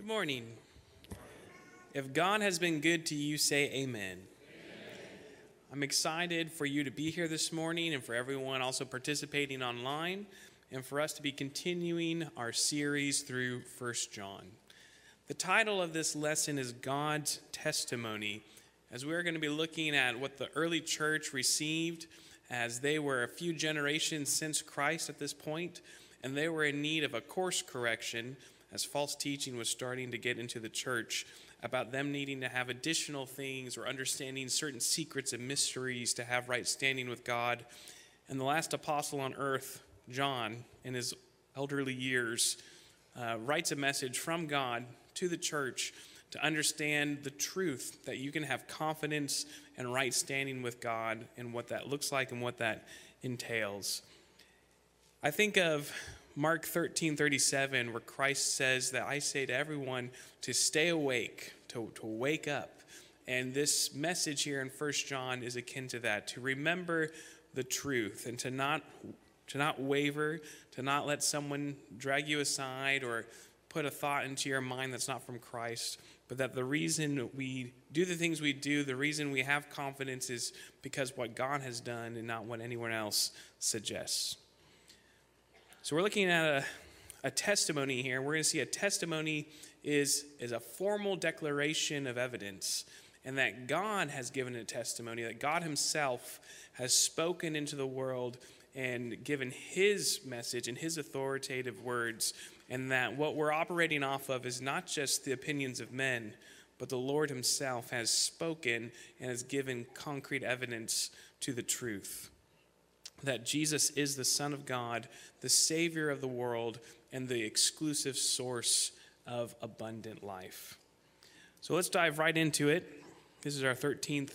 Good morning. If God has been good to you, say amen. I'm excited for you to be here this morning and for everyone also participating online and for us to be continuing our series through 1 John. The title of this lesson is God's Testimony, as we're going to be looking at what the early church received as they were a few generations since Christ at this point, and they were in need of a course correction as false teaching was starting to get into the church about them needing to have additional things or understanding certain secrets and mysteries to have right standing with God. And the last apostle on earth, John, in his elderly years, writes a message from God to the church to understand the truth that you can have confidence and right standing with God and what that looks like and what that entails. I think of Mark 13:37, where Christ says that I say to everyone to stay awake, to wake up. And this message here in 1 John is akin to that, to remember the truth and to not waver, to not let someone drag you aside or put a thought into your mind that's not from Christ, but that the reason we do the things we do, the reason we have confidence is because what God has done and not what anyone else suggests. So we're looking at a testimony here. We're going to see a testimony is a formal declaration of evidence, and that God has given a testimony, that God himself has spoken into the world and given his message and his authoritative words, and that what we're operating off of is not just the opinions of men, but the Lord himself has spoken and has given concrete evidence to the truth. That Jesus is the Son of God, the Savior of the world, and the exclusive source of abundant life. So let's dive right into it. This is our 13th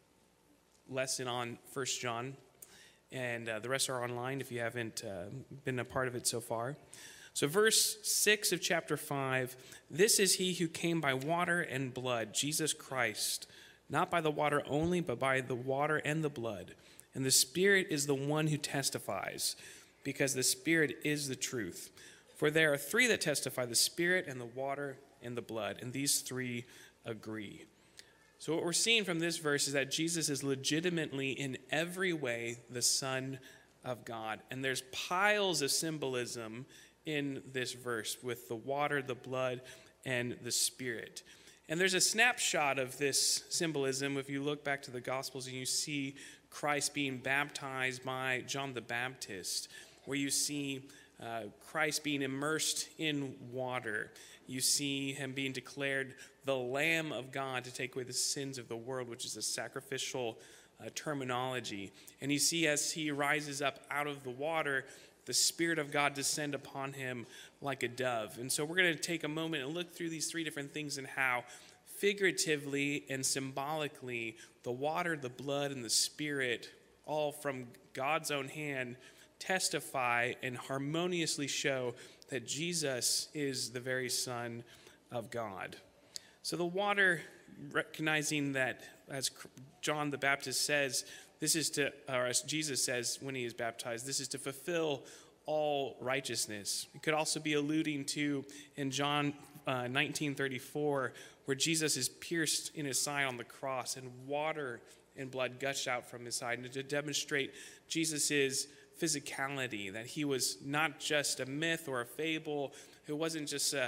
lesson on 1 John, and the rest are online if you haven't been a part of it so far. So verse 6 of chapter 5, this is he who came by water and blood, Jesus Christ, not by the water only, but by the water and the blood. And the Spirit is the one who testifies, because the Spirit is the truth. For there are three that testify, the Spirit and the water and the blood, and these three agree. So what we're seeing from this verse is that Jesus is legitimately in every way the Son of God. And there's piles of symbolism in this verse with the water, the blood, and the Spirit. And there's a snapshot of this symbolism if you look back to the Gospels and you see Christ being baptized by John the Baptist, where you see Christ being immersed in water. You see him being declared the Lamb of God to take away the sins of the world, which is a sacrificial terminology. And you see as he rises up out of the water, the Spirit of God descend upon him like a dove. And so we're going to take a moment and look through these three different things and how figuratively and symbolically the water, the blood, and the Spirit, all from God's own hand, testify and harmoniously show that Jesus is the very Son of God. So the water, recognizing that, as John the Baptist says, this is to, or as Jesus says when he is baptized, this is to fulfill all righteousness. It could also be alluding to in John 19:34, where Jesus is pierced in his side on the cross and water and blood gushed out from his side, and to demonstrate Jesus' physicality, that he was not just a myth or a fable, it wasn't just a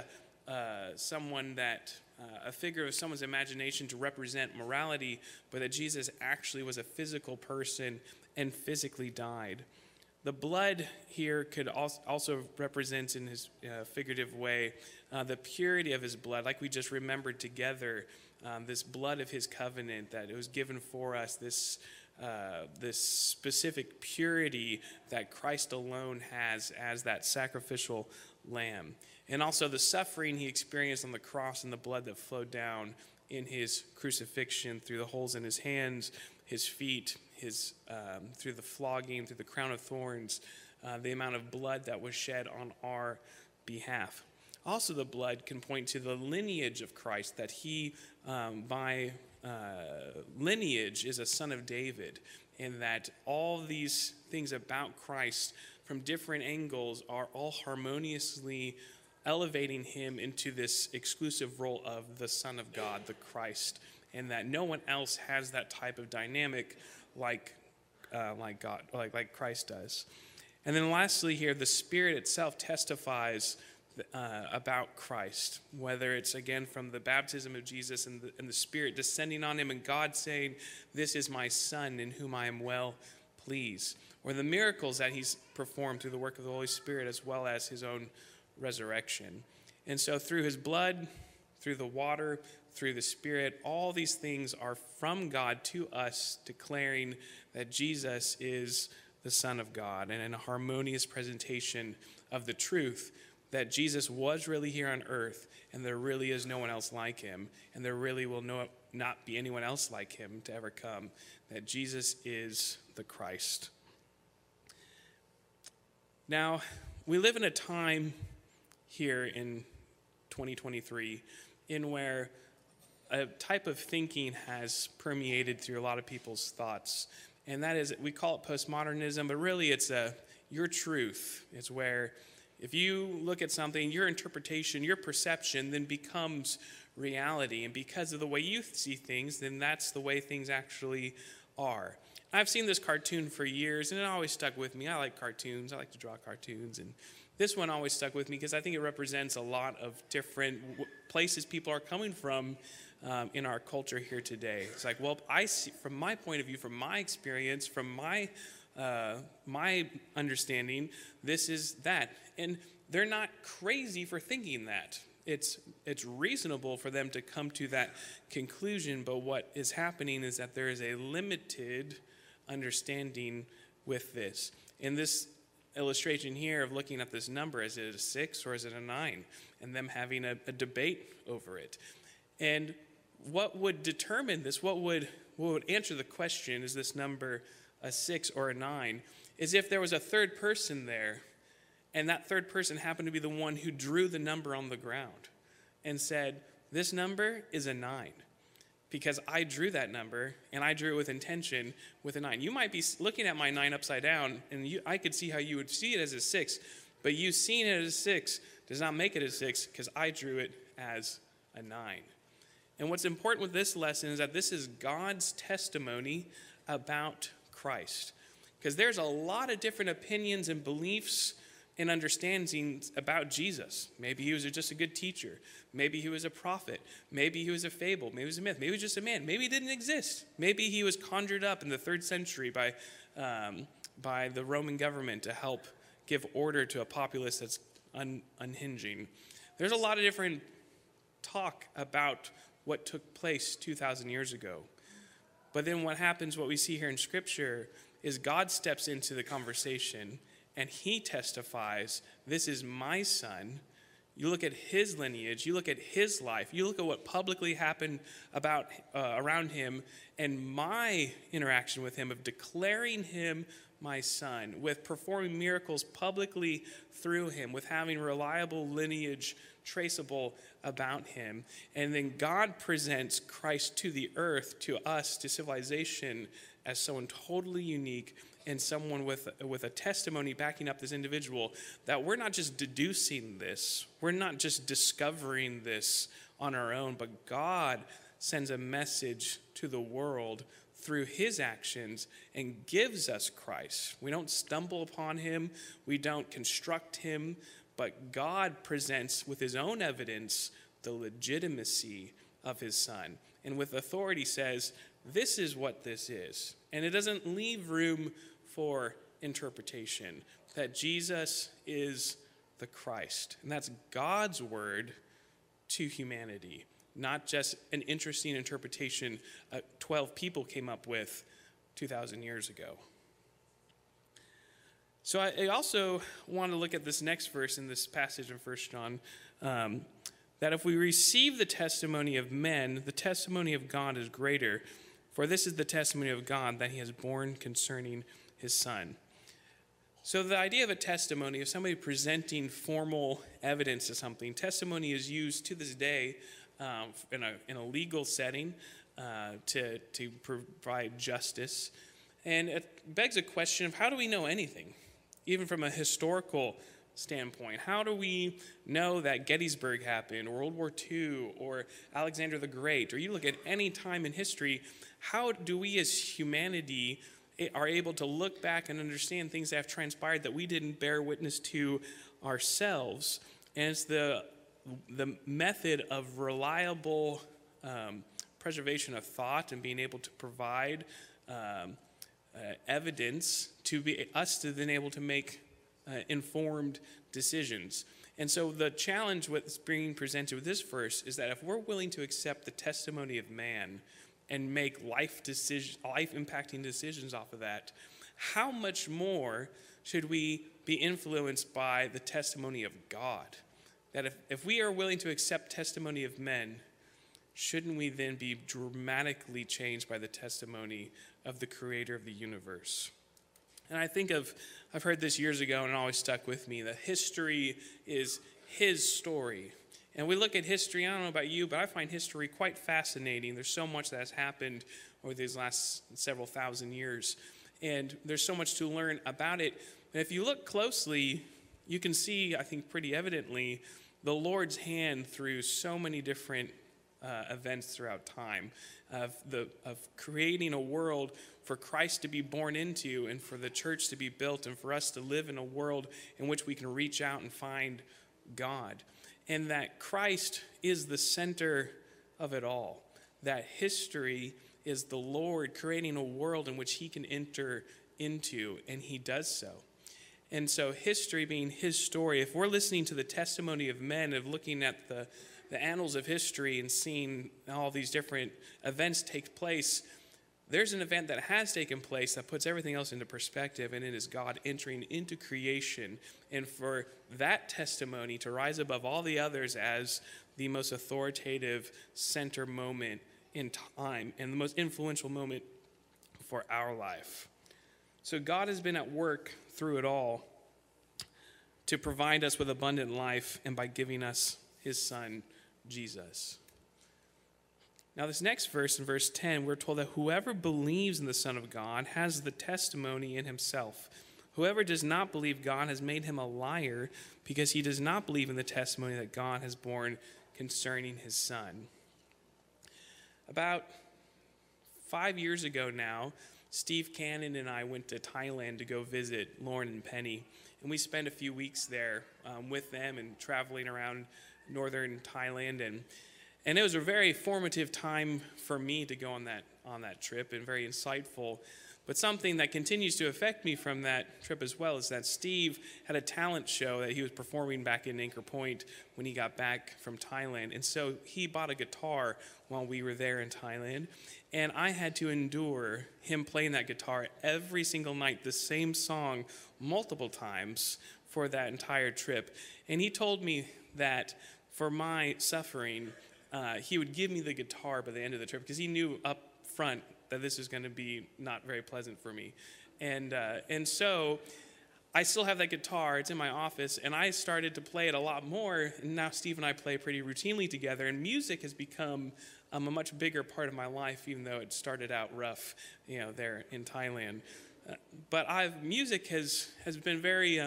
figure of someone's imagination to represent morality, but that Jesus actually was a physical person and physically died. The blood here could also represent in his figurative way the purity of his blood, like we just remembered together, this blood of his covenant that it was given for us, this specific purity that Christ alone has as that sacrificial lamb. And also the suffering he experienced on the cross and the blood that flowed down in his crucifixion through the holes in his hands, his feet, through the flogging, through the crown of thorns, the amount of blood that was shed on our behalf. Also, the blood can point to the lineage of Christ, that he, by lineage, is a son of David, and that all these things about Christ from different angles are all harmoniously elevating him into this exclusive role of the Son of God, the Christ, and that no one else has that type of dynamic like God, like Christ does. And then lastly here, the Spirit itself testifies about Christ, whether it's again from the baptism of Jesus and the Spirit descending on him and God saying, "This is my Son in whom I am well pleased," or the miracles that he's performed through the work of the Holy Spirit as well as his own resurrection. And so through his blood, through the water, through the Spirit, all these things are from God to us, declaring that Jesus is the Son of God, and in a harmonious presentation of the truth that Jesus was really here on earth, and there really is no one else like him, and there really will not be anyone else like him to ever come, that Jesus is the Christ. Now, we live in a time here in 2023 in where a type of thinking has permeated through a lot of people's thoughts. And that is, we call it postmodernism, but really it's your truth. It's where if you look at something, your interpretation, your perception then becomes reality. And because of the way you see things, then that's the way things actually are. I've seen this cartoon for years, and it always stuck with me. I like cartoons. I like to draw cartoons. And this one always stuck with me because I think it represents a lot of different places people are coming from in our culture here today. It's like, well, I see from my point of view, from my experience, from my understanding, this is that. And they're not crazy for thinking that. It's reasonable for them to come to that conclusion, but what is happening is that there is a limited understanding with this. In this illustration here of looking at this number, is it a 6 or is it a 9? And them having a debate over it. And what would determine this, what would answer the question, is this number a 6 or a 9, is if there was a third person there, and that third person happened to be the one who drew the number on the ground and said, this number is a 9 because I drew that number and I drew it with intention with a 9. You might be looking at my 9 upside down and I could see how you would see it as a 6, but you seeing it as a 6 does not make it a 6 because I drew it as a 9. And what's important with this lesson is that this is God's testimony about Christ. Because there's a lot of different opinions and beliefs and understandings about Jesus. Maybe he was just a good teacher. Maybe he was a prophet. Maybe he was a fable. Maybe he was a myth. Maybe he was just a man. Maybe he didn't exist. Maybe he was conjured up in the 3rd century by the Roman government to help give order to a populace that's unhinging. There's a lot of different talk about what took place 2,000 years ago. But then what happens, what we see here in Scripture, is God steps into the conversation and he testifies, this is my son. You look at his lineage, you look at his life, you look at what publicly happened around him and my interaction with him of declaring him my son, with performing miracles publicly through him, with having reliable lineage traceable about him. And then God presents Christ to the earth, to us, to civilization, as someone totally unique and someone with a testimony backing up this individual, that we're not just deducing this, we're not just discovering this on our own, but God sends a message to the world through his actions and gives us Christ. We don't stumble upon him, we don't construct him, but God presents with his own evidence the legitimacy of his son. And with authority says, this is what this is. And it doesn't leave room for interpretation, that Jesus is the Christ. And that's God's word to humanity, not just an interesting interpretation 12 people came up with 2,000 years ago. So I also want to look at this next verse in this passage in 1 John, that if we receive the testimony of men, the testimony of God is greater, for this is the testimony of God that he has borne concerning his son. So the idea of a testimony, of somebody presenting formal evidence of something, testimony is used to this day in a legal setting to provide justice. And it begs a question of how do we know anything, even from a historical standpoint? How do we know that Gettysburg happened, or World War II, or Alexander the Great, or you look at any time in history, how do we as humanity are able to look back and understand things that have transpired that we didn't bear witness to ourselves? And it's the method of reliable preservation of thought and being able to provide evidence to be us to then able to make informed decisions. And so the challenge what's being presented with this verse is that if we're willing to accept the testimony of man and make life-impacting decisions off of that, how much more should we be influenced by the testimony of God? That if we are willing to accept testimony of men, shouldn't we then be dramatically changed by the testimony of the creator of the universe? And I've heard this years ago and it always stuck with me, that history is his story. And we look at history, I don't know about you, but I find history quite fascinating. There's so much that has happened over these last several thousand years. And there's so much to learn about it. And if you look closely, you can see, I think pretty evidently, the Lord's hand through so many different events throughout time, of creating a world for Christ to be born into and for the church to be built and for us to live in a world in which we can reach out and find God. And that Christ is the center of it all. That history is the Lord creating a world in which he can enter into, and he does so. And so history being his story, if we're listening to the testimony of men, of looking at the annals of history and seeing all these different events take place, there's an event that has taken place that puts everything else into perspective, and it is God entering into creation. And for that testimony to rise above all the others as the most authoritative center moment in time and the most influential moment for our life. So God has been at work through it all to provide us with abundant life, and by giving us his son, Jesus. Now, this next verse, in verse 10, we're told that whoever believes in the Son of God has the testimony in himself. Whoever does not believe God has made him a liar, because he does not believe in the testimony that God has borne concerning his Son. About 5 years ago now, Steve Cannon and I went to Thailand to go visit Lauren and Penny, and we spent a few weeks there with them and traveling around northern Thailand, and it was a very formative time for me to go on that trip, and very insightful. But something that continues to affect me from that trip as well is that Steve had a talent show that he was performing back in Anchor Point when he got back from Thailand. And so he bought a guitar while we were there in Thailand. And I had to endure him playing that guitar every single night, the same song multiple times for that entire trip. And he told me that for my suffering, he would give me the guitar by the end of the trip, because he knew up front that this is going to be not very pleasant for me. And so I still have that guitar. It's in my office, and I started to play it a lot more. And now Steve and I play pretty routinely together, and music has become a much bigger part of my life, even though it started out rough, there in Thailand. But music has been very,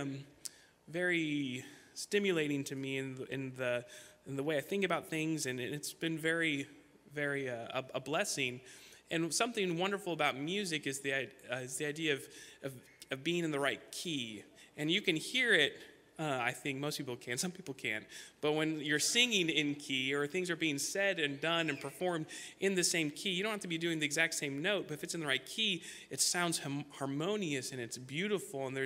very stimulating to me in the way I think about things, and it's been very, very a blessing. And something wonderful about music is the idea of being in the right key. And you can hear it, I think most people can, some people can't. But when you're singing in key, or things are being said and done and performed in the same key, you don't have to be doing the exact same note, but if it's in the right key, it sounds harmonious and it's beautiful, and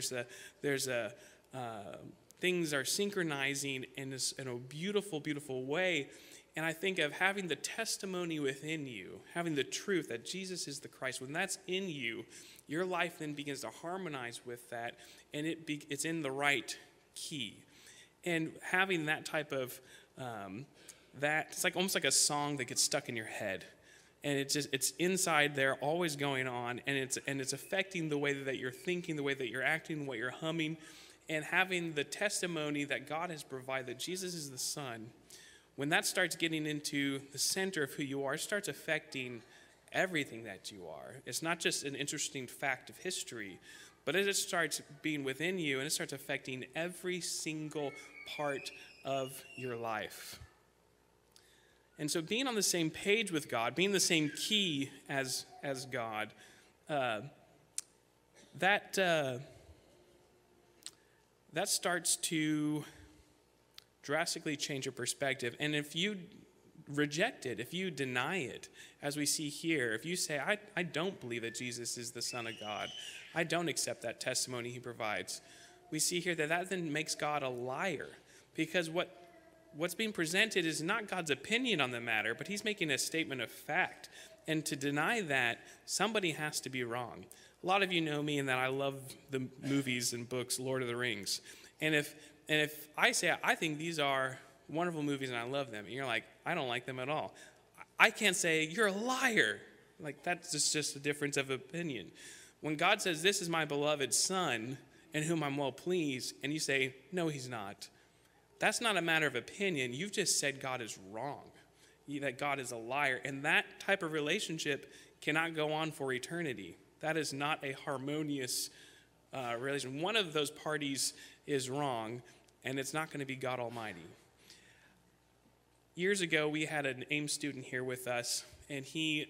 things are synchronizing in a beautiful, beautiful way. And I think of having the testimony within you, having the truth that Jesus is the Christ. When that's in you, your life then begins to harmonize with that, and it's in the right key. And having that type of, it's like almost like a song that gets stuck in your head. And it's inside there, always going on, and it's affecting the way that you're thinking, the way that you're acting, what you're humming, and having the testimony that God has provided, that Jesus is the Son. When that starts getting into the center of who you are, it starts affecting everything that you are. It's not just an interesting fact of history, but it starts being within you, and it starts affecting every single part of your life. And so being on the same page with God, being the same key as God, that starts to drastically change your perspective. And if you reject it, if you deny it, as we see here, if you say, I don't believe that Jesus is the Son of God, I don't accept that testimony he provides, we see here that then makes God a liar, because what's being presented is not God's opinion on the matter, but he's making a statement of fact. And to deny that, somebody has to be wrong. A lot of you know me in that I love the movies and books, Lord of the Rings. And if I say, I think these are wonderful movies and I love them, and you're like, I don't like them at all, I can't say, you're a liar. Like, that's just a difference of opinion. When God says, this is my beloved Son, in whom I'm well pleased, and you say, no, he's not, that's not a matter of opinion. You've just said God is wrong, that God is a liar. And that type of relationship cannot go on for eternity. That is not a harmonious relation. One of those parties is wrong, and it's not going to be God Almighty. Years ago, we had an AIM student here with us, and he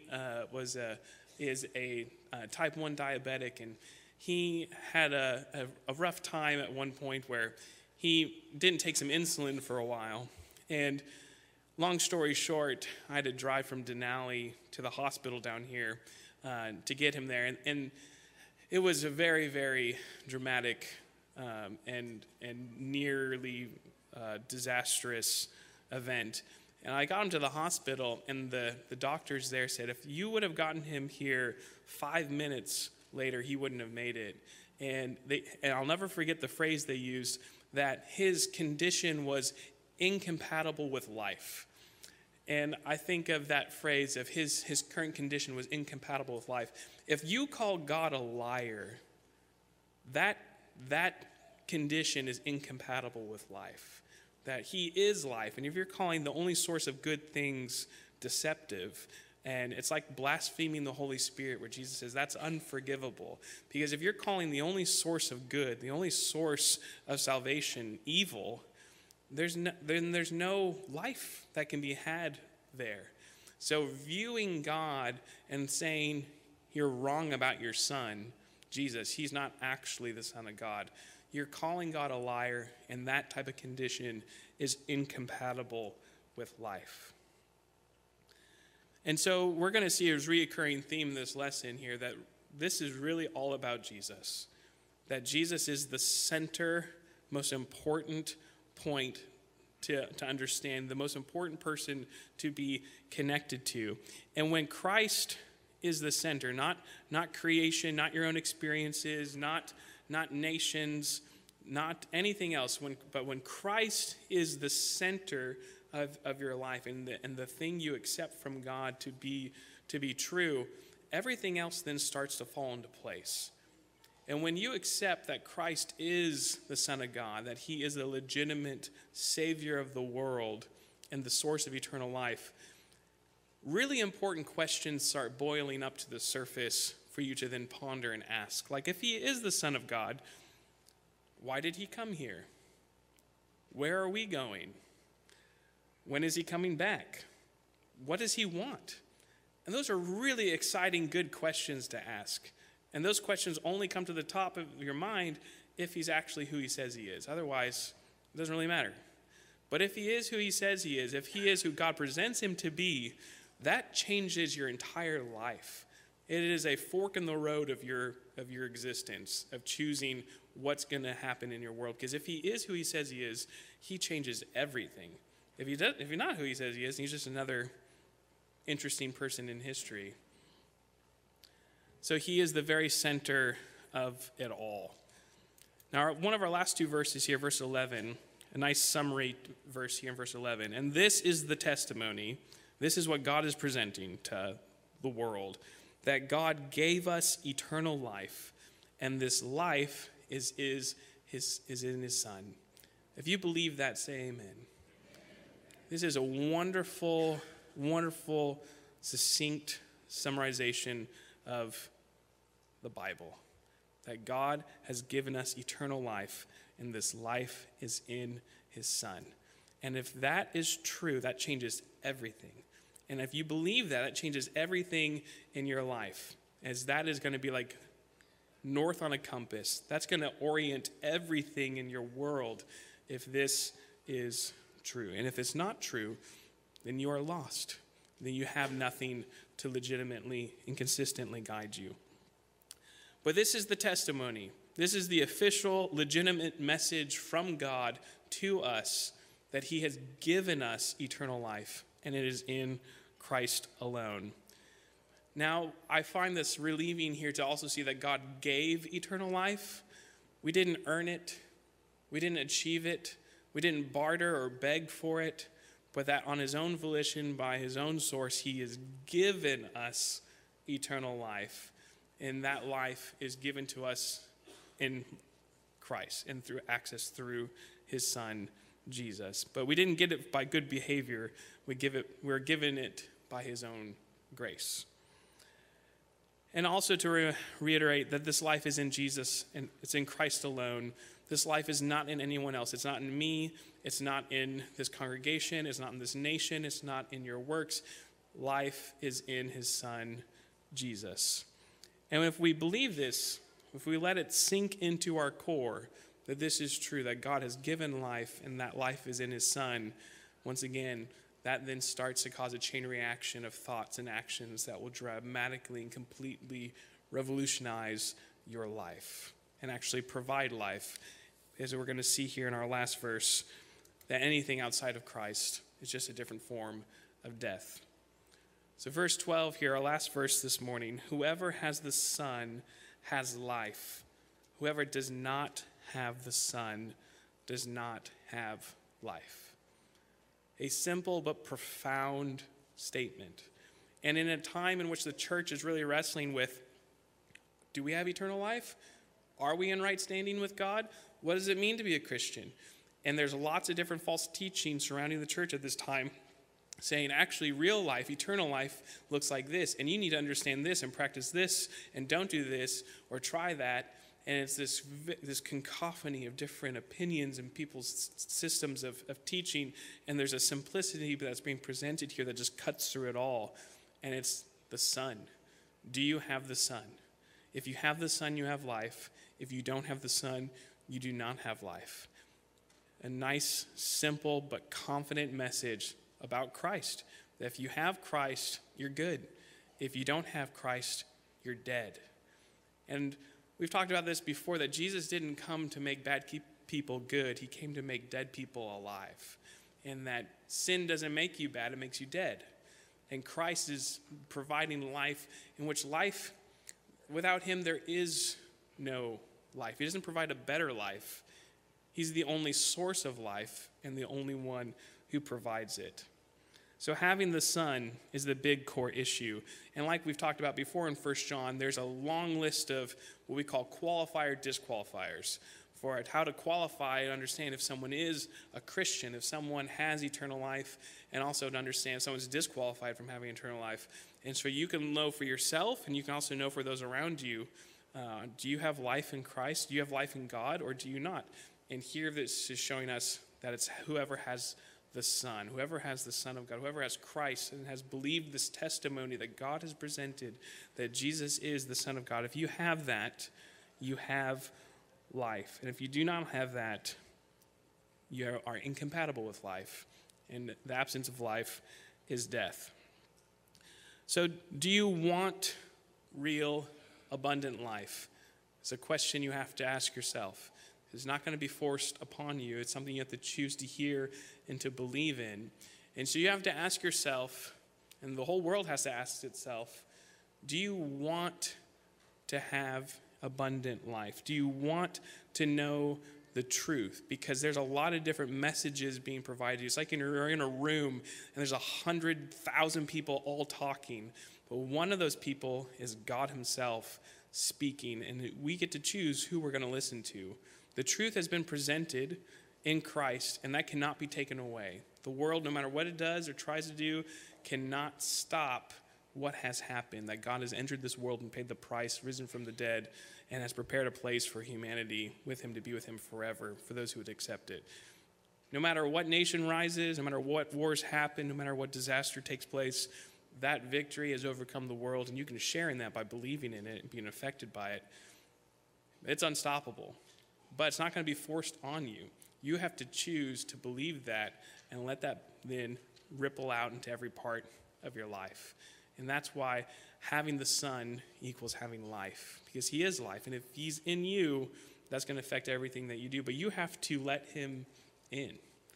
is a type 1 diabetic, and he had a rough time at one point where he didn't take some insulin for a while. And long story short, I had to drive from Denali to the hospital down here to get him there. And it was a very, very dramatic and nearly disastrous event. And I got him to the hospital, and the doctors there said, if you would have gotten him here 5 minutes later, he wouldn't have made it. And I'll never forget the phrase they used, that his condition was incompatible with life. And I think of that phrase of his current condition was incompatible with life. If you call God a liar, that condition is incompatible with life. That he is life. And if you're calling the only source of good things deceptive, and it's like blaspheming the Holy Spirit, where Jesus says that's unforgivable. Because if you're calling the only source of good, the only source of salvation, evil, there's no life that can be had there. So viewing God and saying you're wrong about your son, Jesus, he's not actually the Son of God, you're calling God a liar, and that type of condition is incompatible with life. And so we're going to see a reoccurring theme in this lesson here, that this is really all about Jesus. That Jesus is the center, most important point to understand, the most important person to be connected to. And when Christ is the center, not creation, not your own experiences, not nations, not anything else, but when Christ is the center of your life and the thing you accept from God to be true, everything else then starts to fall into place. And when you accept that Christ is the Son of God, that he is the legitimate Savior of the world and the source of eternal life, really important questions start boiling up to the surface for you to then ponder and ask. Like, if he is the Son of God, why did he come here? Where are we going? When is he coming back? What does he want? And those are really exciting, good questions to ask. And those questions only come to the top of your mind if he's actually who he says he is. Otherwise, it doesn't really matter. But if he is who he says he is, if he is who God presents him to be, that changes your entire life. It is a fork in the road of your existence, of choosing what's going to happen in your world. Because if he is who he says he is, he changes everything. If you're not who he says he is, he's just another interesting person in history. So he is the very center of it all. Now, one of our last two verses here, verse 11, a nice summary verse here in verse 11. And this is the testimony. This is what God is presenting to the world, that God gave us eternal life, and this life is in his Son. If you believe that, say amen. This is a wonderful, wonderful, succinct summarization of the Bible. that God has given us eternal life, and this life is in his Son. And if that is true, that changes everything. And if you believe that, it changes everything in your life, as that is going to be like north on a compass. That's going to orient everything in your world if this is true. And if it's not true, then you are lost. Then you have nothing to legitimately and consistently guide you. But this is the testimony. This is the official, legitimate message from God to us that he has given us eternal life, and it is in Christ alone. Now, I find this relieving here to also see that God gave eternal life. We didn't earn it. We didn't achieve it. We didn't barter or beg for it, but that on his own volition, by his own source, he has given us eternal life. And that life is given to us in Christ and through access through his Son, Jesus. But we didn't get it by good behavior. We're given it by his own grace. And also to reiterate that this life is in Jesus and it's in Christ alone. This life is not in anyone else. It's not in me. It's not in this congregation. It's not in this nation. It's not in your works. Life is in his Son, Jesus. And if we believe this, if we let it sink into our core, that this is true, that God has given life and that life is in his Son, once again, that then starts to cause a chain reaction of thoughts and actions that will dramatically and completely revolutionize your life and actually provide life. As we're going to see here in our last verse, that anything outside of Christ is just a different form of death. So verse 12 here, our last verse this morning, whoever has the Son has life. Whoever does not have the Son does not have life. A simple but profound statement. And in a time in which the church is really wrestling with, do we have eternal life? Are we in right standing with God? What does it mean to be a Christian? And there's lots of different false teachings surrounding the church at this time, saying actually real life, eternal life looks like this, and you need to understand this and practice this, and don't do this or try that. And it's this cacophony of different opinions and people's systems of teaching, and there's a simplicity that's being presented here that just cuts through it all, and it's the Son. Do you have the Son? If you have the Son, you have life. If you don't have the Son, you do not have life. A nice, simple, but confident message about Christ. That if you have Christ, you're good. If you don't have Christ, you're dead. And we've talked about this before, that Jesus didn't come to make bad people good. He came to make dead people alive. And that sin doesn't make you bad, it makes you dead. And Christ is providing life, in which life, without him, there is no life. He doesn't provide a better life. He's the only source of life and the only one who provides it. So having the Son is the big core issue. And like we've talked about before in 1 John, there's a long list of what we call qualifier disqualifiers for it, how to qualify and understand if someone is a Christian, if someone has eternal life, and also to understand if someone's disqualified from having eternal life. And so you can know for yourself, and you can also know for those around you, do you have life in Christ? Do you have life in God, or do you not? And here this is showing us that it's whoever has the Son, whoever has the Son of God, whoever has Christ and has believed this testimony that God has presented, that Jesus is the Son of God. If you have that, you have life. And if you do not have that, you are incompatible with life. And the absence of life is death. So do you want real, abundant life? It's a question you have to ask yourself. It's not going to be forced upon you. It's something you have to choose to hear and to believe in. And so you have to ask yourself, and the whole world has to ask itself, do you want to have abundant life? Do you want to know the truth? Because there's a lot of different messages being provided. It's like you're in a room and there's 100,000 people all talking. But one of those people is God himself speaking, and we get to choose who we're going to listen to. The truth has been presented in Christ, and that cannot be taken away. The world, no matter what it does or tries to do, cannot stop what has happened, that God has entered this world and paid the price, risen from the dead, and has prepared a place for humanity with him to be with him forever for those who would accept it. No matter what nation rises, no matter what wars happen, no matter what disaster takes place, that victory has overcome the world, and you can share in that by believing in it and being affected by it. It's unstoppable, but it's not going to be forced on you. You have to choose to believe that and let that then ripple out into every part of your life. And that's why having the Son equals having life, because he is life. And if he's in you, that's going to affect everything that you do. But you have to let him in.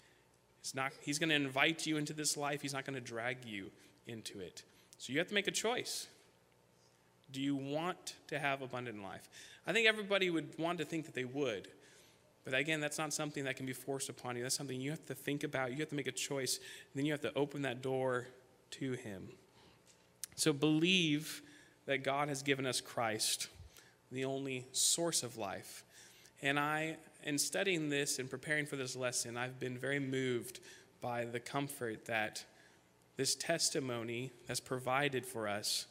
He's going to invite you into this life. He's not going to drag you into it. So you have to make a choice. Do you want to have abundant life? I think everybody would want to think that they would. But again, that's not something that can be forced upon you. That's something you have to think about. You have to make a choice. And then you have to open that door to him. So believe that God has given us Christ, the only source of life. And in studying this and preparing for this lesson, I've been very moved by the comfort that this testimony that's provided for us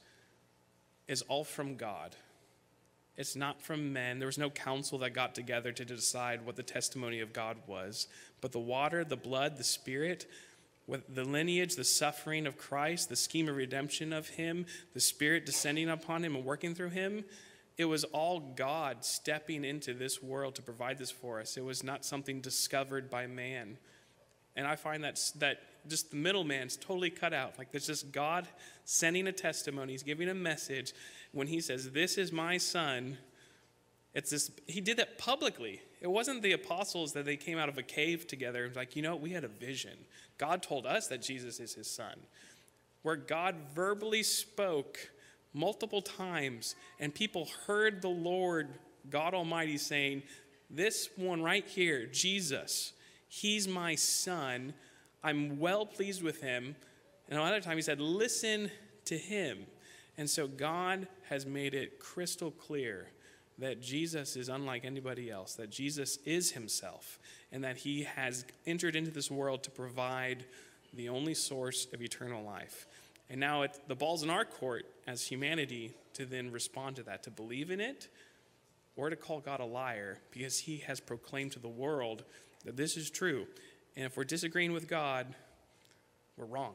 is all from God. It's not from men. There was no council that got together to decide what the testimony of God was. But the water, the blood, the Spirit, with the lineage, the suffering of Christ, the scheme of redemption of him, the Spirit descending upon him and working through him, it was all God stepping into this world to provide this for us. It was not something discovered by man. And I find that just the middleman's totally cut out. Like there's just God sending a testimony. He's giving a message. When he says, "This is my son," it's this. He did that publicly. It wasn't the apostles that they came out of a cave together and was like, we had a vision. God told us that Jesus is his son. Where God verbally spoke multiple times and people heard the Lord, God Almighty, saying, "This one right here, Jesus, he's my son. I'm well pleased with him." And another time he said, "Listen to him." And so God has made it crystal clear that Jesus is unlike anybody else, that Jesus is himself, and that he has entered into this world to provide the only source of eternal life. And now the ball's in our court as humanity to then respond to that, to believe in it, or to call God a liar, because he has proclaimed to the world that this is true. And if we're disagreeing with God, we're wrong.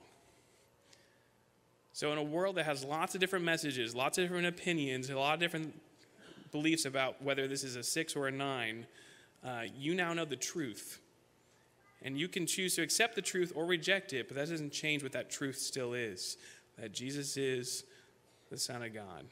So in a world that has lots of different messages, lots of different opinions, a lot of different beliefs about whether this is a 6 or a 9, you now know the truth. And you can choose to accept the truth or reject it, but that doesn't change what that truth still is, that Jesus is the Son of God.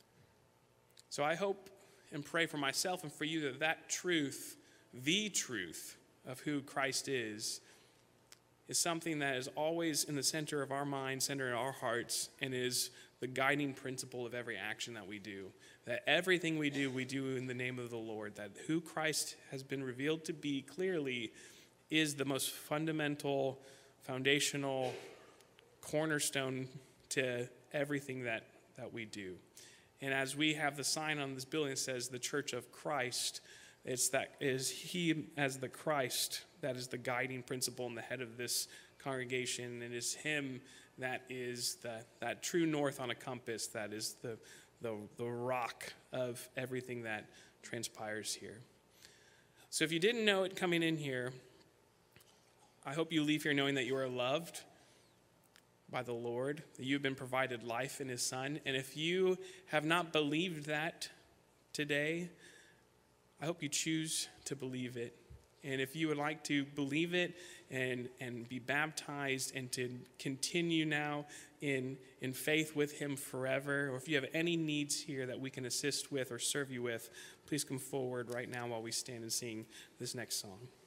So I hope and pray for myself and for you that truth, the truth of who Christ is something that is always in the center of our minds, center in our hearts, and is the guiding principle of every action that we do. That everything we do in the name of the Lord. That who Christ has been revealed to be clearly is the most fundamental, foundational cornerstone to everything that we do. And as we have the sign on this building that says the Church of Christ, is he as the Christ that is the guiding principle and the head of this congregation, and is him that is that true north on a compass, that is the rock of everything that transpires here. So if you didn't know it coming in here, I hope you leave here knowing that you are loved by the Lord, that you've been provided life in his Son. And if you have not believed that today, I hope you choose to believe it. And if you would like to believe it and be baptized and to continue now in faith with him forever, or if you have any needs here that we can assist with or serve you with, please come forward right now while we stand and sing this next song.